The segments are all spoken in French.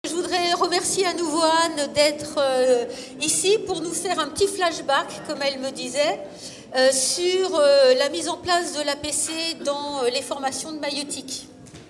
Je voudrais remercier à nouveau Anne d'être ici pour nous faire un petit flashback, comme elle me disait, sur la mise en place de l'APC dans les formations de maïeutique.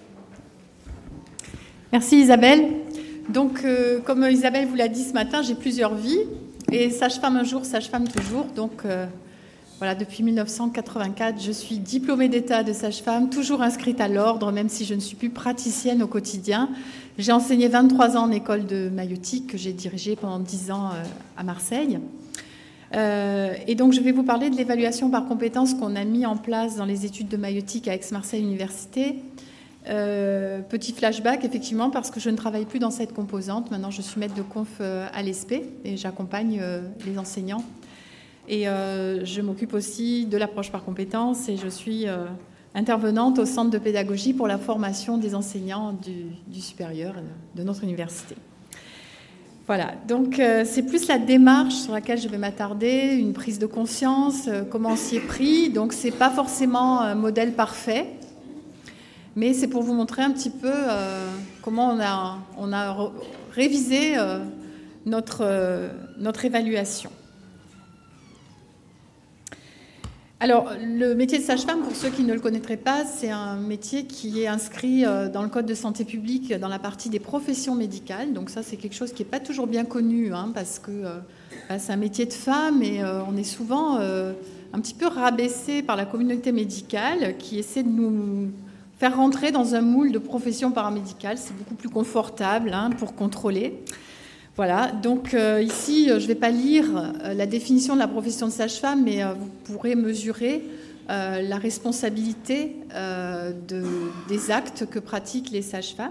Merci Isabelle. Donc, comme Isabelle vous l'a dit ce matin, j'ai plusieurs vies. Et sage-femme un jour, sage-femme toujours. Donc, voilà, depuis 1984, je suis diplômée d'état de sage-femme, toujours inscrite à l'ordre, même si je ne suis plus praticienne au quotidien. J'ai enseigné 23 ans en école de maïeutique, que j'ai dirigée pendant 10 ans à Marseille. Et donc, je vais vous parler de l'évaluation par compétences qu'on a mis en place dans les études de maïeutique à Aix-Marseille Université. Petit flashback, effectivement, parce que je ne travaille plus dans cette composante. Maintenant, je suis maître de conf à l'ESP et j'accompagne les enseignants. Et je m'occupe aussi de l'approche par compétences et je suis intervenante au centre de pédagogie pour la formation des enseignants du supérieur de notre université. Voilà, donc c'est plus la démarche sur laquelle je vais m'attarder, une prise de conscience, comment on s'y est pris. Donc, c'est pas forcément un modèle parfait, mais c'est pour vous montrer un petit peu comment on a révisé notre évaluation. Alors, le métier de sage-femme, pour ceux qui ne le connaîtraient pas, c'est un métier qui est inscrit dans le Code de santé publique, dans la partie des professions médicales. Donc ça, c'est quelque chose qui n'est pas toujours bien connu, parce que c'est un métier de femme et on est souvent un petit peu rabaissé par la communauté médicale qui essaie de nous faire rentrer dans un moule de profession paramédicale. C'est beaucoup plus confortable pour contrôler. Voilà, donc ici, je ne vais pas lire la définition de la profession de sage-femme, mais vous pourrez mesurer la responsabilité des actes que pratiquent les sages-femmes,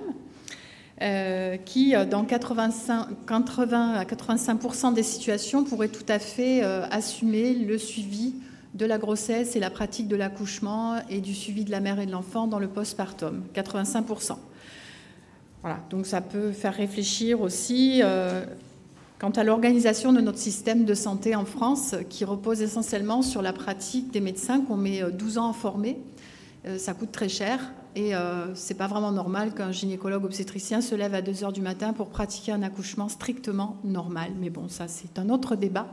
qui, dans 80 à 85% des situations, pourraient tout à fait assumer le suivi de la grossesse et la pratique de l'accouchement et du suivi de la mère et de l'enfant dans le postpartum, 85%. Voilà, donc ça peut faire réfléchir aussi quant à l'organisation de notre système de santé en France, qui repose essentiellement sur la pratique des médecins qu'on met 12 ans à former. Ça coûte très cher et c'est pas vraiment normal qu'un gynécologue obstétricien se lève à 2h du matin pour pratiquer un accouchement strictement normal. Mais bon, ça c'est un autre débat.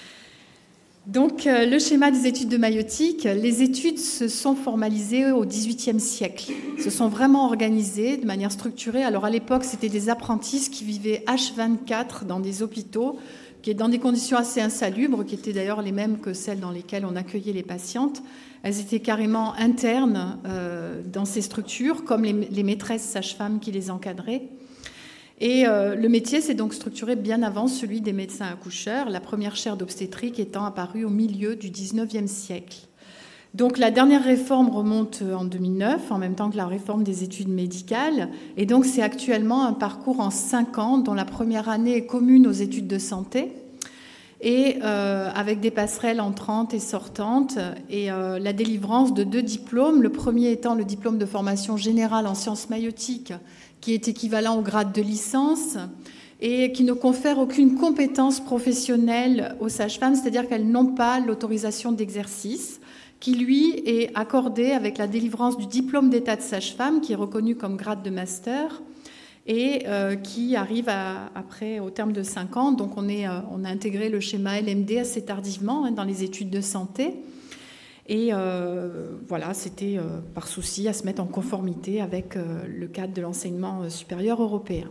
Donc, le schéma des études de maïeutique, les études se sont formalisées au XVIIIe siècle, se sont vraiment organisées de manière structurée. Alors, à l'époque, c'était des apprentisses qui vivaient H24 dans des hôpitaux, qui étaient dans des conditions assez insalubres, qui étaient d'ailleurs les mêmes que celles dans lesquelles on accueillait les patientes. Elles étaient carrément internes dans ces structures, comme les maîtresses sages-femmes qui les encadraient. Et le métier s'est donc structuré bien avant celui des médecins accoucheurs, la première chaire d'obstétrique étant apparue au milieu du XIXe siècle. Donc la dernière réforme remonte en 2009, en même temps que la réforme des études médicales. Et donc c'est actuellement un parcours en 5 ans, dont la première année est commune aux études de santé, et avec des passerelles entrantes et sortantes, et la délivrance de 2 diplômes, le premier étant le diplôme de formation générale en sciences maïeutiques, qui est équivalent au grade de licence et qui ne confère aucune compétence professionnelle aux sages-femmes, c'est-à-dire qu'elles n'ont pas l'autorisation d'exercice, qui lui est accordée avec la délivrance du diplôme d'état de sage-femme, qui est reconnu comme grade de master, et qui arrive après, au terme de 5 ans. Donc on a intégré le schéma LMD assez tardivement dans les études de santé. Et voilà, c'était par souci à se mettre en conformité avec le cadre de l'enseignement supérieur européen.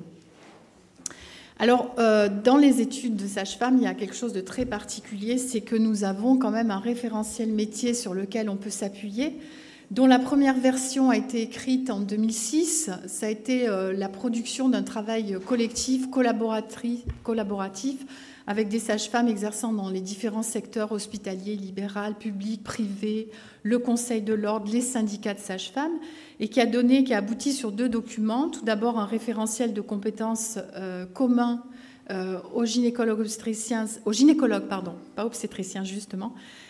Alors, dans les études de sage-femme, il y a quelque chose de très particulier, c'est que nous avons quand même un référentiel métier sur lequel on peut s'appuyer, dont la première version a été écrite en 2006. Ça a été la production d'un travail collectif, collaboratif, avec des sages-femmes exerçant dans les différents secteurs hospitaliers, libéral, public, privé, le Conseil de l'ordre, les syndicats de sages-femmes, et qui a abouti sur 2 documents. Tout d'abord, un référentiel de compétences commun aux gynécologues, pas obstétriciens justement,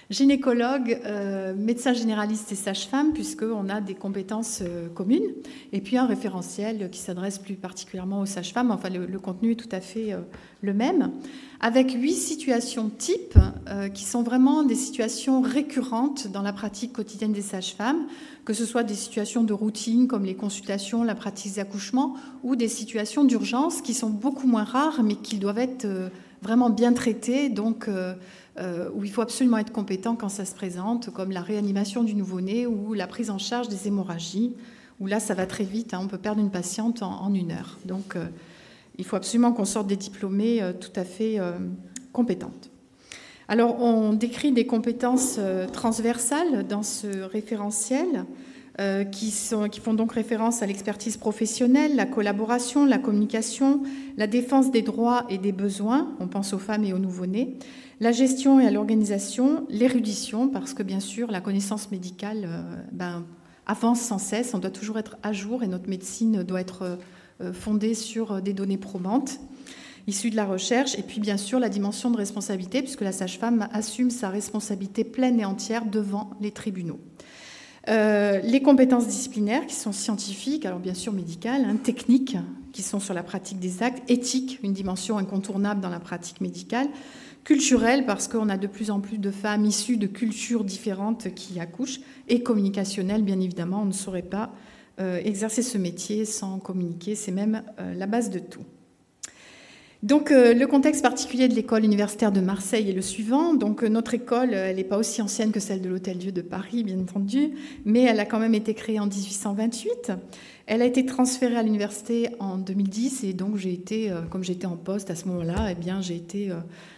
gynécologue, médecin généraliste et sage-femme, puisqu'on a des compétences communes, et puis un référentiel qui s'adresse plus particulièrement aux sages-femmes. Enfin, le contenu est tout à fait le même, avec 8 situations types qui sont vraiment des situations récurrentes dans la pratique quotidienne des sages-femmes, que ce soit des situations de routine comme les consultations, la pratique d'accouchement, ou des situations d'urgence qui sont beaucoup moins rares, mais qui doivent être vraiment bien traitées, donc où il faut absolument être compétent quand ça se présente, comme la réanimation du nouveau-né ou la prise en charge des hémorragies, où là, ça va très vite, on peut perdre une patiente en 1 heure. Donc, il faut absolument qu'on sorte des diplômés tout à fait compétentes. Alors, on décrit des compétences transversales dans ce référentiel qui font donc référence à l'expertise professionnelle, la collaboration, la communication, la défense des droits et des besoins, on pense aux femmes et aux nouveau-nés, la gestion et à l'organisation, l'érudition, parce que bien sûr, la connaissance médicale avance sans cesse, on doit toujours être à jour et notre médecine doit être fondée sur des données probantes, issues de la recherche, et puis bien sûr la dimension de responsabilité, puisque la sage-femme assume sa responsabilité pleine et entière devant les tribunaux. Les compétences disciplinaires qui sont scientifiques, alors bien sûr médicales, techniques, qui sont sur la pratique des actes, éthiques, une dimension incontournable dans la pratique médicale, culturelle, parce qu'on a de plus en plus de femmes issues de cultures différentes qui accouchent, et communicationnelle, bien évidemment, on ne saurait pas exercer ce métier sans communiquer, c'est même la base de tout. Donc, le contexte particulier de l'école universitaire de Marseille est le suivant. Donc, notre école, elle n'est pas aussi ancienne que celle de l'Hôtel-Dieu de Paris, bien entendu, mais elle a quand même été créée en 1828. Elle a été transférée à l'université en 2010, et donc j'ai été, comme j'étais en poste à ce moment-là, j'ai été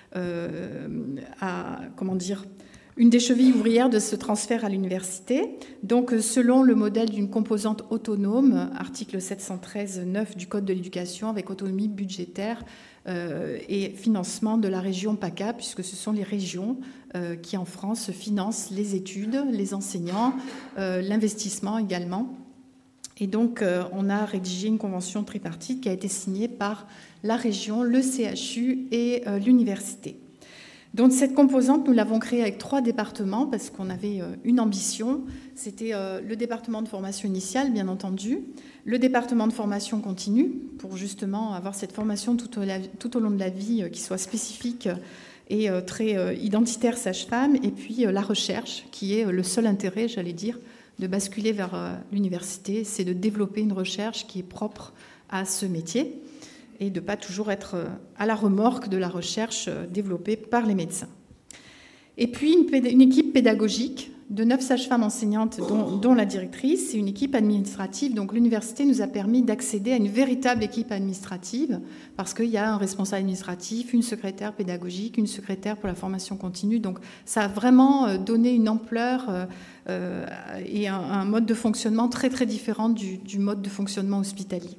une des chevilles ouvrières de ce transfert à l'université. Donc, selon le modèle d'une composante autonome, article 713-9 du Code de l'éducation, avec autonomie budgétaire et financement de la région PACA, puisque ce sont les régions qui, en France, financent les études, les enseignants, l'investissement également. Et donc, on a rédigé une convention tripartite qui a été signée par la région, le CHU et l'université. Donc cette composante, nous l'avons créée avec 3 départements parce qu'on avait une ambition. C'était le département de formation initiale, bien entendu, le département de formation continue, pour justement avoir cette formation tout au long de la vie qui soit spécifique et très identitaire sage-femme, et puis la recherche, qui est le seul intérêt, j'allais dire, de basculer vers l'université, c'est de développer une recherche qui est propre à ce métier, et de ne pas toujours être à la remorque de la recherche développée par les médecins. Et puis une équipe pédagogique de 9 sages-femmes enseignantes, dont la directrice, et une équipe administrative. Donc l'université nous a permis d'accéder à une véritable équipe administrative, parce qu'il y a un responsable administratif, une secrétaire pédagogique, une secrétaire pour la formation continue. Donc ça a vraiment donné une ampleur et un mode de fonctionnement très très différent du mode de fonctionnement hospitalier.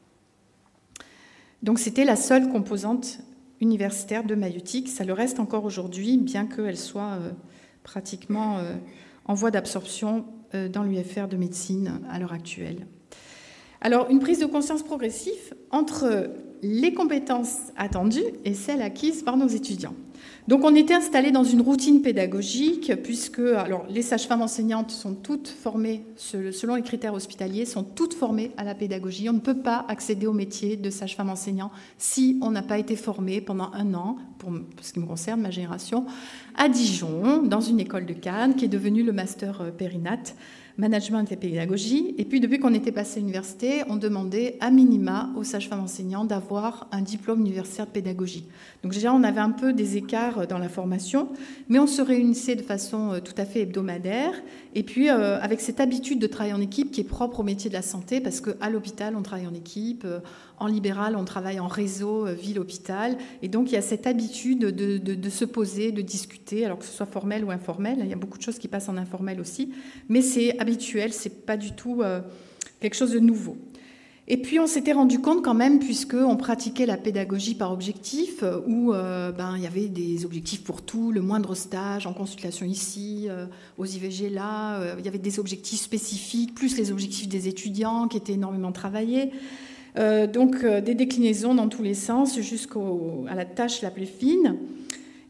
Donc c'était la seule composante universitaire de maïeutique. Ça le reste encore aujourd'hui, bien qu'elle soit pratiquement en voie d'absorption dans l'UFR de médecine à l'heure actuelle. Alors, une prise de conscience progressive entre les compétences attendues et celles acquises par nos étudiants. Donc, on était installés dans une routine pédagogique, puisque les sages-femmes enseignantes sont toutes formées, selon les critères hospitaliers, sont toutes formées à la pédagogie. On ne peut pas accéder au métier de sage-femme enseignant si on n'a pas été formé pendant 1 an, pour ce qui me concerne, ma génération, à Dijon, dans une école de Cannes, qui est devenue le master Périnat, management et pédagogie. Et puis, depuis qu'on était passé à l'université, on demandait à minima aux sages-femmes enseignants d'avoir un diplôme universitaire de pédagogie. Donc déjà, on avait un peu des écarts dans la formation, mais on se réunissait de façon tout à fait hebdomadaire. Et puis, avec cette habitude de travailler en équipe qui est propre au métier de la santé, parce qu'à l'hôpital, on travaille en équipe, en libéral, on travaille en réseau ville-hôpital. Et donc, il y a cette habitude de se poser, de discuter, alors que ce soit formel ou informel. Il y a beaucoup de choses qui passent en informel aussi, mais c'est habituel, c'est pas du tout quelque chose de nouveau. Et puis on s'était rendu compte quand même, puisqu'on pratiquait la pédagogie par objectif, où il y avait des objectifs pour tout, le moindre stage en consultation ici, aux IVG là, il y avait des objectifs spécifiques, plus les objectifs des étudiants qui étaient énormément travaillés. Donc des déclinaisons dans tous les sens jusqu'à la tâche la plus fine.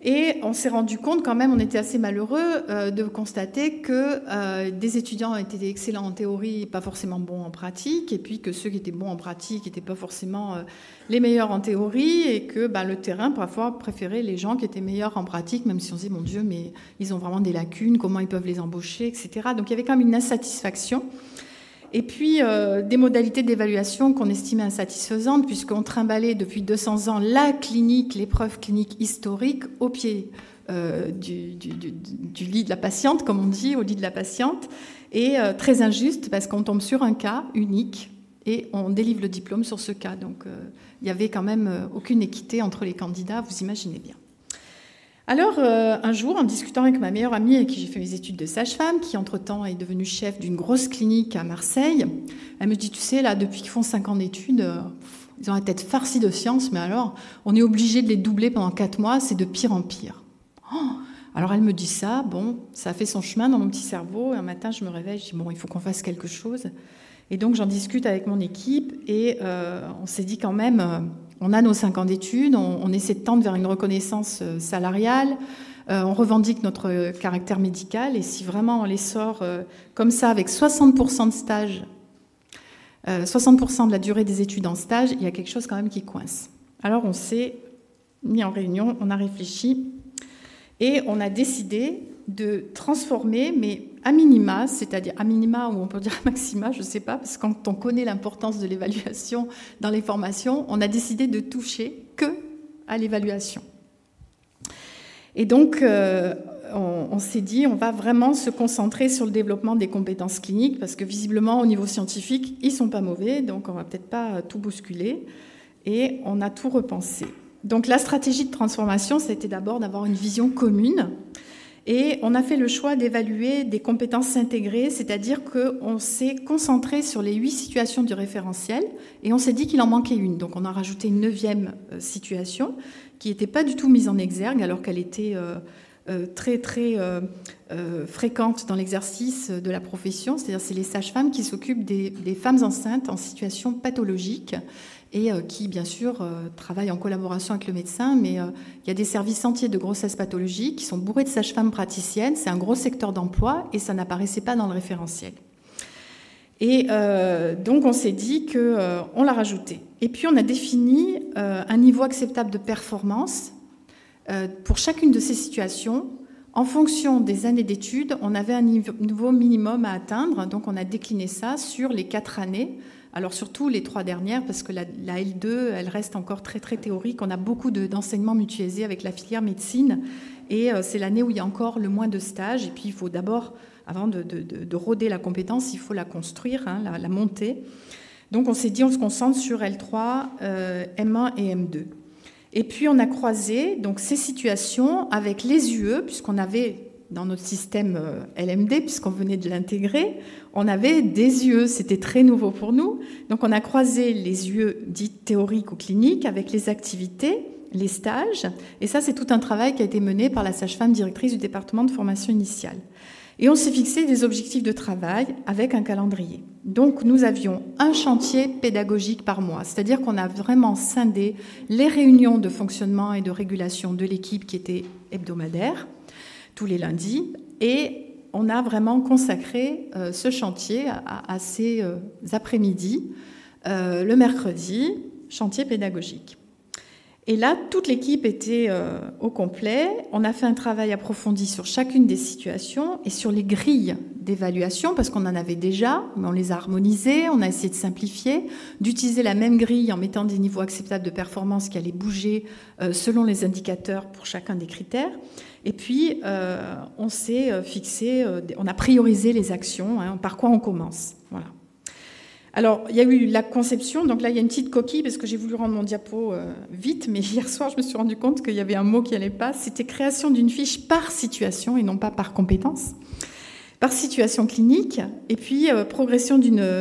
Et on s'est rendu compte quand même, on était assez malheureux de constater que des étudiants étaient excellents en théorie et pas forcément bons en pratique, et puis que ceux qui étaient bons en pratique n'étaient pas forcément les meilleurs en théorie, et que le terrain parfois préférait les gens qui étaient meilleurs en pratique, même si on se disait, mon Dieu, mais ils ont vraiment des lacunes, comment ils peuvent les embaucher, etc. Donc il y avait quand même une insatisfaction. Et puis, des modalités d'évaluation qu'on estimait insatisfaisantes, puisqu'on trimballait depuis 200 ans la clinique, l'épreuve clinique historique, au pied du lit de la patiente, comme on dit, au lit de la patiente, et très injuste, parce qu'on tombe sur un cas unique, et on délivre le diplôme sur ce cas. Donc, il n'y avait quand même aucune équité entre les candidats, vous imaginez bien. Alors, un jour, en discutant avec ma meilleure amie avec qui j'ai fait mes études de sage-femme, qui entre-temps est devenue chef d'une grosse clinique à Marseille, elle me dit, tu sais, là, depuis qu'ils font 5 ans d'études, ils ont la tête farcie de science, mais alors, on est obligé de les doubler pendant 4 mois, c'est de pire en pire. Oh, alors, elle me dit ça, bon, ça a fait son chemin dans mon petit cerveau, et un matin, je me réveille, je dis, bon, il faut qu'on fasse quelque chose. Et donc, j'en discute avec mon équipe, et on s'est dit quand même... On a nos 5 ans d'études, on essaie de tendre vers une reconnaissance salariale, on revendique notre caractère médical, et si vraiment on les sort comme ça, avec 60% de stage, 60% de la durée des études en stage, il y a quelque chose quand même qui coince. Alors on s'est mis en réunion, on a réfléchi, et on a décidé de transformer, mais à minima, c'est-à-dire à minima ou on peut dire à maxima, je ne sais pas, parce que quand on connaît l'importance de l'évaluation dans les formations, on a décidé de toucher que à l'évaluation. Et donc, on s'est dit, on va vraiment se concentrer sur le développement des compétences cliniques, parce que visiblement, au niveau scientifique, ils ne sont pas mauvais, donc on ne va peut-être pas tout bousculer, et on a tout repensé. Donc la stratégie de transformation, c'était d'abord d'avoir une vision commune. Et on a fait le choix d'évaluer des compétences intégrées, c'est-à-dire qu'on s'est concentré sur les 8 situations du référentiel et on s'est dit qu'il en manquait une. Donc on a rajouté une 9e situation qui n'était pas du tout mise en exergue alors qu'elle était très fréquente dans l'exercice de la profession. C'est-à-dire c'est les sages-femmes qui s'occupent des femmes enceintes en situation pathologique et qui, bien sûr, travaillent en collaboration avec le médecin, mais il y a des services entiers de grossesse pathologique qui sont bourrés de sages-femmes praticiennes, c'est un gros secteur d'emploi, et ça n'apparaissait pas dans le référentiel. Et donc, on s'est dit qu'on l'a rajouté. Et puis, on a défini un niveau acceptable de performance pour chacune de ces situations. En fonction des années d'études, on avait un niveau minimum à atteindre, donc on a décliné ça sur les 4 années. Alors surtout les 3 dernières, parce que la L2, elle reste encore très très théorique. On a beaucoup d'enseignements mutualisés avec la filière médecine, et c'est l'année où il y a encore le moins de stages. Et puis il faut d'abord, avant de rôder la compétence, il faut la construire, la monter. Donc on s'est dit, on se concentre sur L3, M1 et M2. Et puis on a croisé donc ces situations avec les UE, puisqu'on avait dans notre système LMD, puisqu'on venait de l'intégrer, on avait des UE, c'était très nouveau pour nous. Donc on a croisé les UE dites théoriques ou cliniques avec les activités, les stages, et ça c'est tout un travail qui a été mené par la sage-femme directrice du département de formation initiale. Et on s'est fixé des objectifs de travail avec un calendrier. Donc nous avions un chantier pédagogique par mois, c'est-à-dire qu'on a vraiment scindé les réunions de fonctionnement et de régulation de l'équipe qui étaient hebdomadaires, tous les lundis, et on a vraiment consacré ce chantier à ces après-midi, le mercredi, chantier pédagogique. Et là, toute l'équipe était au complet. On a fait un travail approfondi sur chacune des situations et sur les grilles d'évaluation, parce qu'on en avait déjà, mais on les a harmonisées, on a essayé de simplifier, d'utiliser la même grille en mettant des niveaux acceptables de performance qui allaient bouger selon les indicateurs pour chacun des critères. Et puis, on s'est fixé, on a priorisé les actions, par quoi on commence. Voilà. Alors, il y a eu la conception, donc là, il y a une petite coquille, parce que j'ai voulu rendre mon diapo vite, mais hier soir, je me suis rendu compte qu'il y avait un mot qui n'allait pas. C'était création d'une fiche par situation et non pas par compétence, par situation clinique, et puis proposition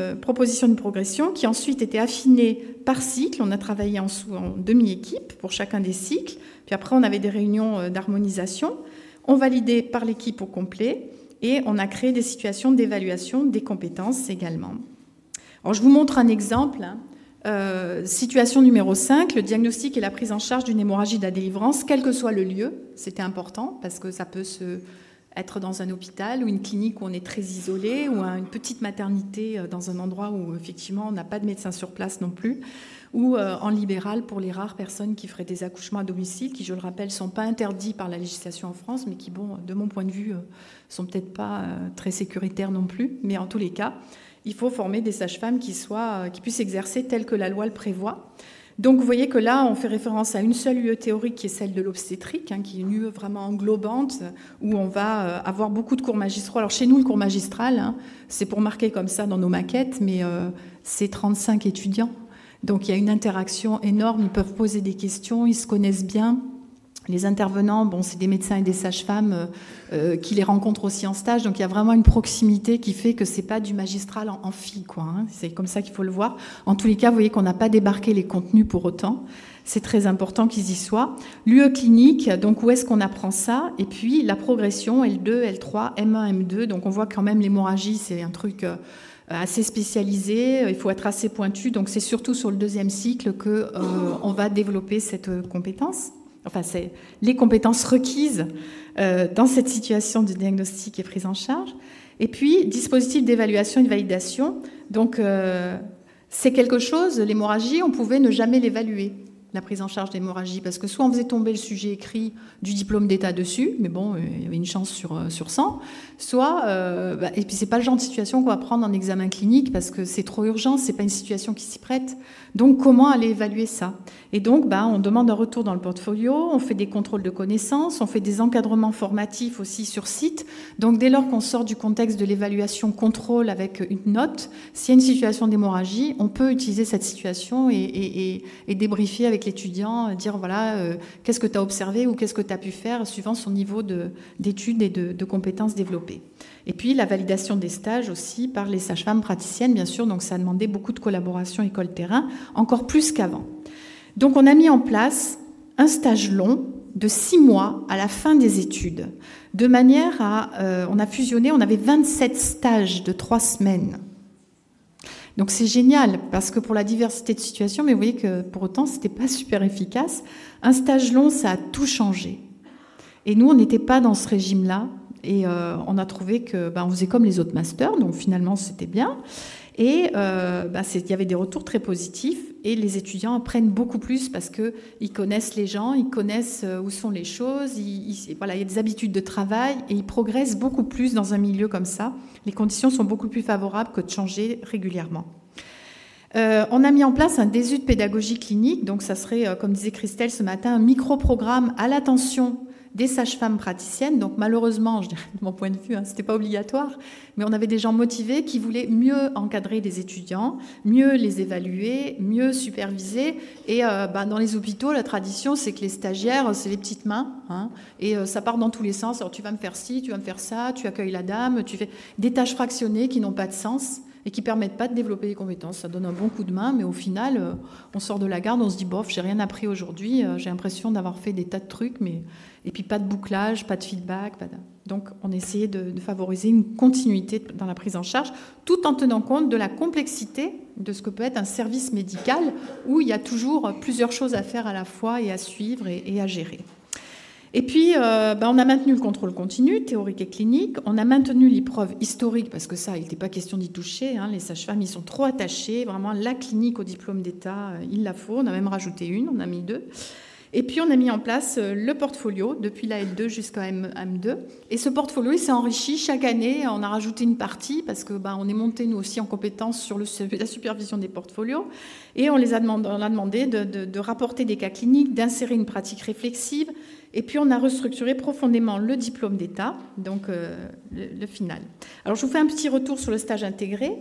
d'une progression qui ensuite était affinée par cycle. On a travaillé en demi-équipe pour chacun des cycles, puis après, on avait des réunions d'harmonisation. On validait par l'équipe au complet, et on a créé des situations d'évaluation des compétences également. Alors, je vous montre un exemple. Situation numéro 5, le diagnostic et la prise en charge d'une hémorragie de la délivrance, quel que soit le lieu. C'était important parce que ça peut être dans un hôpital ou une clinique où on est très isolé, ou une petite maternité dans un endroit où effectivement on n'a pas de médecin sur place non plus, ou en libéral pour les rares personnes qui feraient des accouchements à domicile, qui, je le rappelle, ne sont pas interdits par la législation en France, mais qui, bon, de mon point de vue, sont peut-être pas très sécuritaires non plus. Mais en tous les cas, il faut former des sages-femmes qui puissent exercer tel que la loi le prévoit. Donc vous voyez que là, on fait référence à une seule UE théorique qui est celle de l'obstétrique, qui est une UE vraiment englobante, où on va avoir beaucoup de cours magistraux. Alors chez nous, le cours magistral, c'est pour marquer comme ça dans nos maquettes, mais c'est 35 étudiants. Donc il y a une interaction énorme, ils peuvent poser des questions, ils se connaissent bien. Les intervenants, c'est des médecins et des sages-femmes qui les rencontrent aussi en stage. Donc il y a vraiment une proximité qui fait que c'est pas du magistral en amphi, quoi. C'est comme ça qu'il faut le voir. En tous les cas, vous voyez qu'on n'a pas débarqué les contenus pour autant. C'est très important qu'ils y soient. L'UE clinique, donc où est-ce qu'on apprend ça? Et puis la progression, L2, L3, M1, M2. Donc on voit quand même l'hémorragie, c'est un truc assez spécialisé. Il faut être assez pointu. Donc c'est surtout sur le deuxième cycle qu'on va développer cette compétence. Enfin, c'est les compétences requises dans cette situation de diagnostic et prise en charge. Et puis, dispositif d'évaluation et de validation. Donc, c'est quelque chose, l'hémorragie, on pouvait ne jamais l'évaluer, la prise en charge d'hémorragie, parce que soit on faisait tomber le sujet écrit du diplôme d'État dessus, mais bon, il y avait une chance sur 100, soit, et puis c'est pas le genre de situation qu'on va prendre en examen clinique, parce que c'est trop urgent, c'est pas une situation qui s'y prête. Donc, comment aller évaluer ça? Et donc, on demande un retour dans le portfolio, on fait des contrôles de connaissances, on fait des encadrements formatifs aussi sur site. Donc, dès lors qu'on sort du contexte de l'évaluation contrôle avec une note, s'il y a une situation d'hémorragie, on peut utiliser cette situation et débriefer avec l'étudiant, dire voilà, qu'est-ce que tu as observé ou qu'est-ce que tu as pu faire suivant son niveau d'études et de compétences développées. Et puis la validation des stages aussi par les sages-femmes praticiennes, bien sûr, donc ça a demandé beaucoup de collaboration école-terrain, encore plus qu'avant. Donc on a mis en place un stage long de 6 mois à la fin des études, de manière on a fusionné, on avait 27 stages de 3 semaines. Donc c'est génial, parce que pour la diversité de situations, mais vous voyez que pour autant, c'était pas super efficace. Un stage long, ça a tout changé. Et nous, on n'était pas dans ce régime-là. Et on a trouvé on faisait comme les autres masters, donc finalement c'était bien. Et il y avait des retours très positifs et les étudiants apprennent beaucoup plus parce qu'ils connaissent les gens, ils connaissent où sont les choses, il y a des habitudes de travail et ils progressent beaucoup plus dans un milieu comme ça. Les conditions sont beaucoup plus favorables que de changer régulièrement. On a mis en place un DESU de pédagogie clinique, donc ça serait, comme disait Christelle ce matin, un micro-programme à l'attention des sages-femmes praticiennes. Donc malheureusement, je dirais de mon point de vue, c'était pas obligatoire, mais on avait des gens motivés qui voulaient mieux encadrer les étudiants, mieux les évaluer, mieux superviser. Et dans les hôpitaux, la tradition, c'est que les stagiaires, c'est les petites mains, et ça part dans tous les sens. Alors tu vas me faire ci, tu vas me faire ça, tu accueilles la dame, tu fais des tâches fractionnées qui n'ont pas de sens et qui permettent pas de développer les compétences. Ça donne un bon coup de main, mais au final, on sort de la garde, on se dit bof, j'ai rien appris aujourd'hui, j'ai l'impression d'avoir fait des tas de trucs, et puis pas de bouclage, pas de feedback, Donc on essayait de favoriser une continuité dans la prise en charge, tout en tenant compte de la complexité de ce que peut être un service médical où il y a toujours plusieurs choses à faire à la fois et à suivre et à gérer. Et puis, on a maintenu le contrôle continu, théorique et clinique. On a maintenu l'épreuve historique, parce que ça, il n'était pas question d'y toucher. Les sages-femmes, ils sont trop attachés. Vraiment, la clinique au diplôme d'État, il la faut. On a même rajouté une, on a mis 2. Et puis, on a mis en place le portfolio, depuis la L2 jusqu'à M2. Et ce portfolio, il s'est enrichi chaque année. On a rajouté une partie, parce que on est monté, nous aussi, en compétence sur la supervision des portfolios. Et on a demandé de rapporter des cas cliniques, d'insérer une pratique réflexive. Et puis, on a restructuré profondément le diplôme d'État, donc le final. Alors, je vous fais un petit retour sur le stage intégré.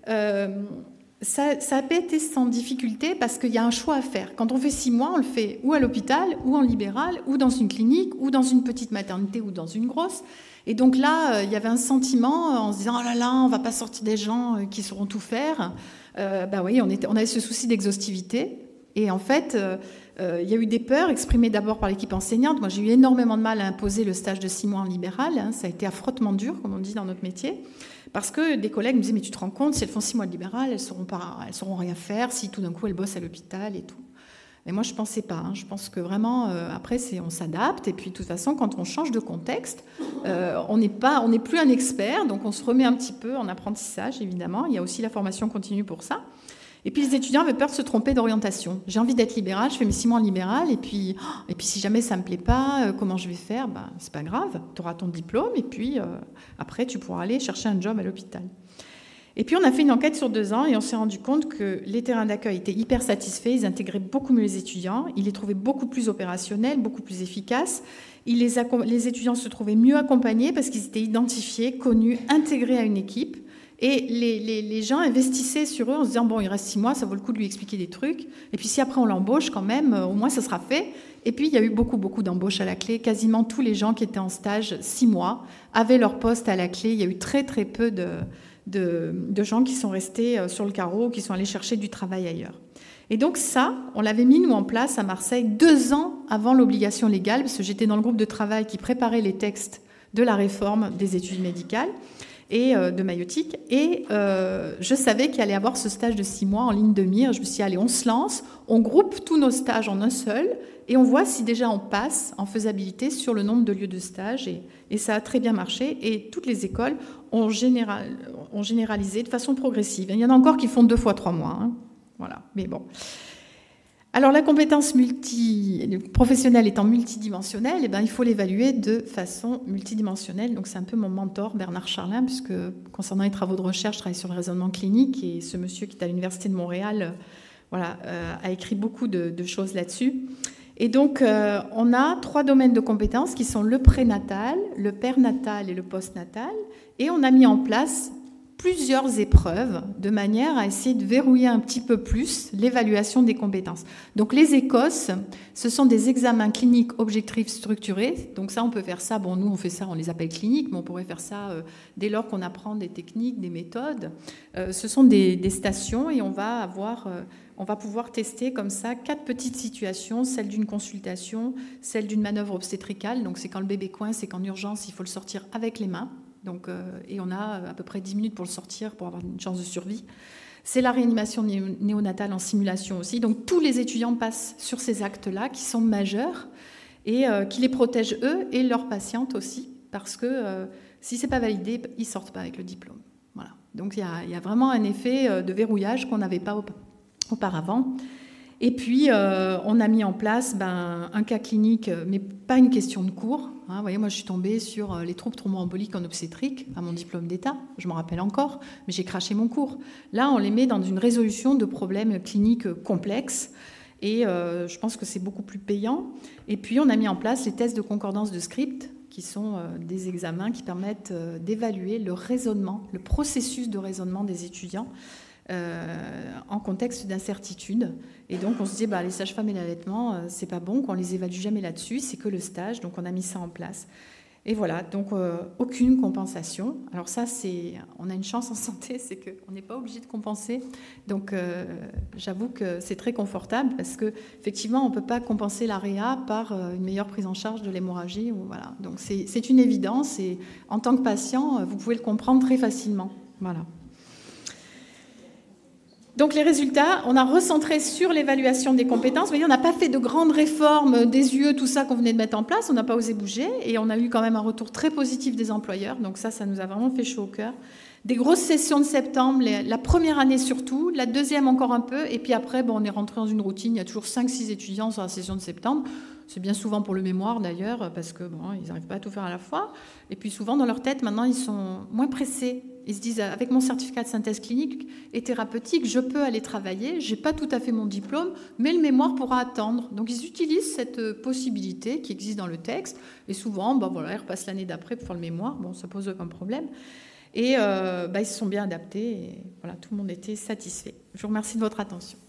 Ça n'a pas été sans difficulté parce qu'il y a un choix à faire. Quand on fait 6 mois, on le fait ou à l'hôpital, ou en libéral, ou dans une clinique, ou dans une petite maternité, ou dans une grosse. Et donc là, il y avait un sentiment en se disant « Oh là là, on ne va pas sortir des gens qui sauront tout faire ». Oui, on avait ce souci d'exhaustivité. Et en fait, il y a eu des peurs exprimées d'abord par l'équipe enseignante. Moi, j'ai eu énormément de mal à imposer le stage de 6 mois en libéral. Ça a été un frottement dur, comme on dit dans notre métier. Parce que des collègues me disaient, mais tu te rends compte, si elles font 6 mois de libéral, elles sauront rien faire si tout d'un coup elles bossent à l'hôpital et tout. Mais moi, je ne pensais pas. Je pense que vraiment, après, on s'adapte. Et puis, de toute façon, quand on change de contexte, on n'est plus un expert. Donc, on se remet un petit peu en apprentissage, évidemment. Il y a aussi la formation continue pour ça. Et puis, les étudiants avaient peur de se tromper d'orientation. J'ai envie d'être libéral, je fais mes 6 mois en libéral. Et puis si jamais ça ne me plaît pas, comment je vais faire ? C'est pas grave. Tu auras ton diplôme. Et puis, après, tu pourras aller chercher un job à l'hôpital. Et puis, on a fait une enquête sur 2 ans et on s'est rendu compte que les terrains d'accueil étaient hyper satisfaits. Ils intégraient beaucoup mieux les étudiants. Ils les trouvaient beaucoup plus opérationnels, beaucoup plus efficaces. Les étudiants se trouvaient mieux accompagnés parce qu'ils étaient identifiés, connus, intégrés à une équipe. Et les gens investissaient sur eux en se disant, bon, il reste 6 mois, ça vaut le coup de lui expliquer des trucs. Et puis, si après on l'embauche quand même, au moins ça sera fait. Et puis, il y a eu beaucoup d'embauches à la clé. Quasiment tous les gens qui étaient en stage 6 mois avaient leur poste à la clé. Il y a eu très peu de gens qui sont restés sur le carreau, qui sont allés chercher du travail ailleurs. Et donc ça, on l'avait mis, nous, en place à Marseille 2 ans avant l'obligation légale, parce que j'étais dans le groupe de travail qui préparait les textes de la réforme des études médicales et de maïeutique. Et je savais qu'il allait y avoir ce stage de 6 mois en ligne de mire. Je me suis dit, allez, on se lance, on groupe tous nos stages en un seul, et on voit si déjà on passe en faisabilité sur le nombre de lieux de stage. Et ça a très bien marché. Et toutes les écoles ont généralisé de façon progressive. Il y en a encore qui font 2 fois 3 mois. Voilà, mais bon. Alors la compétence professionnelle étant multidimensionnelle, il faut l'évaluer de façon multidimensionnelle. Donc c'est un peu mon mentor, Bernard Charlin, puisque concernant les travaux de recherche, je travaille sur le raisonnement clinique. Et ce monsieur qui est à l'Université de Montréal a écrit beaucoup de choses là-dessus. Et donc, on a 3 domaines de compétences qui sont le prénatal, le pernatal et le postnatal. Et on a mis en place plusieurs épreuves de manière à essayer de verrouiller un petit peu plus l'évaluation des compétences. Donc, les ECOS, ce sont des examens cliniques objectifs structurés. Donc ça, on peut faire ça. Bon, nous, on fait ça, on les appelle cliniques, mais on pourrait faire ça dès lors qu'on apprend des techniques, des méthodes. Ce sont des stations et on va pouvoir tester comme ça 4 petites situations, celle d'une consultation, celle d'une manœuvre obstétricale, donc c'est quand le bébé coince et qu'en urgence, il faut le sortir avec les mains. Donc, et on a à peu près 10 minutes pour le sortir pour avoir une chance de survie. C'est la réanimation néonatale en simulation aussi. Donc tous les étudiants passent sur ces actes-là qui sont majeurs et qui les protègent eux et leurs patientes aussi, parce que si ce n'est pas validé, ils ne sortent pas avec le diplôme. Voilà. Donc il y a vraiment un effet de verrouillage qu'on n'avait pas auparavant. Et puis, on a mis en place un cas clinique, mais pas une question de cours. Vous voyez, moi, je suis tombée sur les troubles thromboemboliques en obstétrique à mon diplôme d'État. Je m'en rappelle encore, mais j'ai craché mon cours. Là, on les met dans une résolution de problèmes cliniques complexes. Et je pense que c'est beaucoup plus payant. Et puis, on a mis en place les tests de concordance de script, qui sont des examens qui permettent d'évaluer le raisonnement, le processus de raisonnement des étudiants en contexte d'incertitude. Et donc, on se dit, les sages-femmes et l'allaitement, c'est pas bon qu'on les évalue jamais là-dessus, c'est que le stage. Donc, on a mis ça en place. Et voilà, donc aucune compensation. Alors ça, on a une chance en santé, c'est qu'on n'est pas obligé de compenser. Donc j'avoue que c'est très confortable parce qu'effectivement, on ne peut pas compenser la réa par une meilleure prise en charge de l'hémorragie. Voilà. Donc c'est une évidence et en tant que patient, vous pouvez le comprendre très facilement. Voilà. Donc les résultats, on a recentré sur l'évaluation des compétences. Vous voyez, on n'a pas fait de grandes réformes des UE, tout ça qu'on venait de mettre en place. On n'a pas osé bouger et on a eu quand même un retour très positif des employeurs. Donc ça nous a vraiment fait chaud au cœur. Des grosses sessions de septembre, la première année surtout, la deuxième encore un peu. Et puis après, on est rentré dans une routine. Il y a toujours 5-6 étudiants sur la session de septembre. C'est bien souvent pour le mémoire d'ailleurs, parce que ils n'arrivent pas à tout faire à la fois. Et puis souvent, dans leur tête, maintenant, ils sont moins pressés. Ils se disent, avec mon certificat de synthèse clinique et thérapeutique, je peux aller travailler, je n'ai pas tout à fait mon diplôme, mais le mémoire pourra attendre. Donc, ils utilisent cette possibilité qui existe dans le texte. Et souvent, ils repassent l'année d'après pour faire le mémoire. Ça pose aucun problème. Et ils se sont bien adaptés. Et voilà, tout le monde était satisfait. Je vous remercie de votre attention.